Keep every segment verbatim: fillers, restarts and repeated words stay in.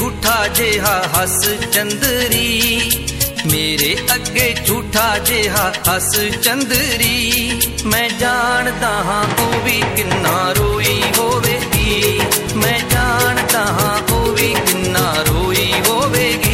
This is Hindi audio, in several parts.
झूठा जिहा हस चंदरी, मेरे अगे झूठा जिहा हस चंदरी। मैं जानदा हां ओ भी किन्ना रोई होवेगी, मैं जानदा हां ओ भी किन्ना रोई होवेगी।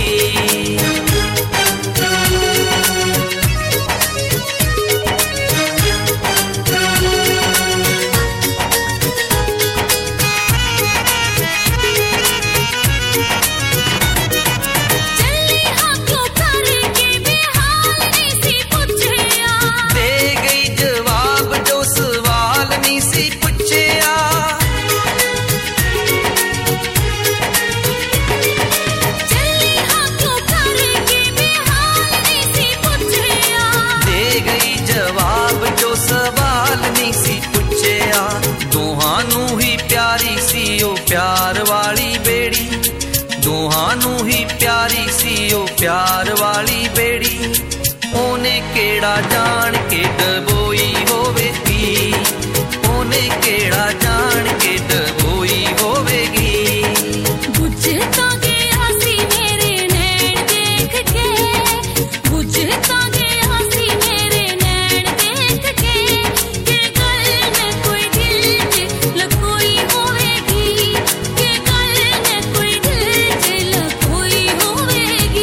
प्यार वाली बेड़ी, दोहानू ही प्यारी सी ओ प्यार वाली बेड़ी। ओने केड़ा जान के डबोई होवेगी, ओने केड़ा जान के डबोई होवेगी। बुझता गया सी मेरे नैन देख के, बुझता गया सी मेरे नैन देख के, के गल में कोई दिल च लकोई होवेगी, के गल में कोई दिल च लकोई होवेगी।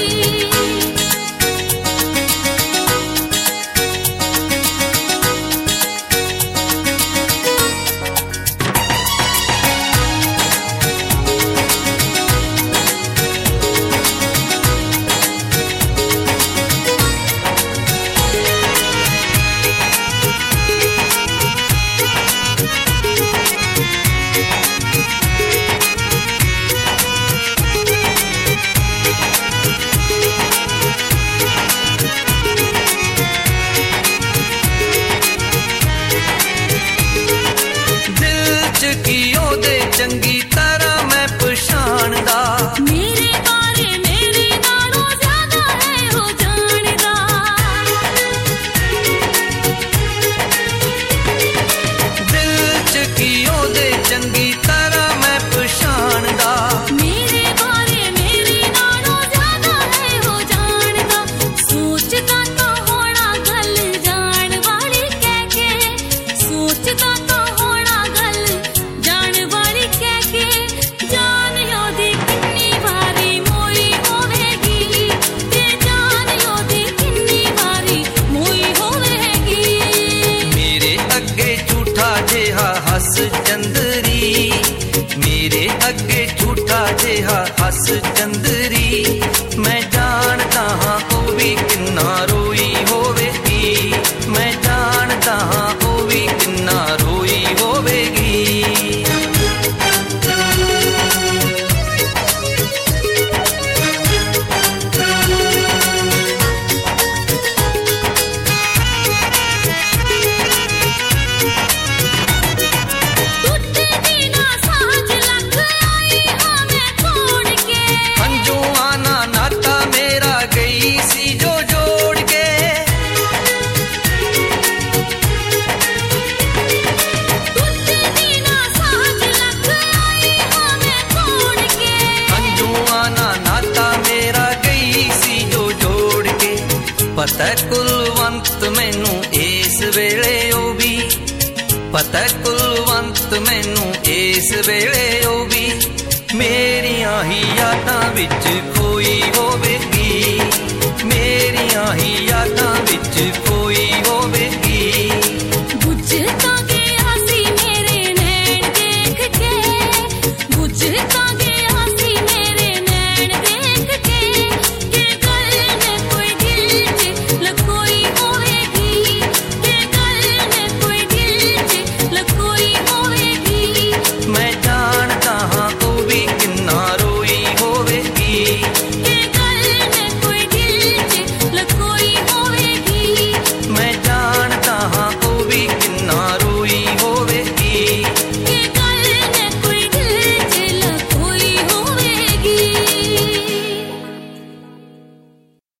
चंगी तरह मैं पछाणदा, मेरे बारे मेरी नालों ज्यादा है हो जानदा। दिल च की ओदे चंगी तरह मैं पछाणदा, मेरे बारे मेरी नालों ज्यादा है हो जानदा। सोचदा तो होना गल जान वाली कह के, सोचदा तो होना गल जान वाली कह के, जान योदी किन्नी वारी मोई होवेगी, ते जान योदी किन्नी वारी मोई होवेगी। मेरे अगे झूठा जिहा हस चंदरी, मेरे अगे झूठा जिहा हस चंदरी। मैं जानदा हां ओ भी किन्ना रोई होवेगी, मैं जानदा हां ओ भी किन्ना रोई होवेगी। पता कुलवंत मैनू इस वेले ओ भी, पता कुलवंत मैनू इस वेले ओ भी। मेरियां ही यादां विच खोई होवेगी, मेरियां ही यादां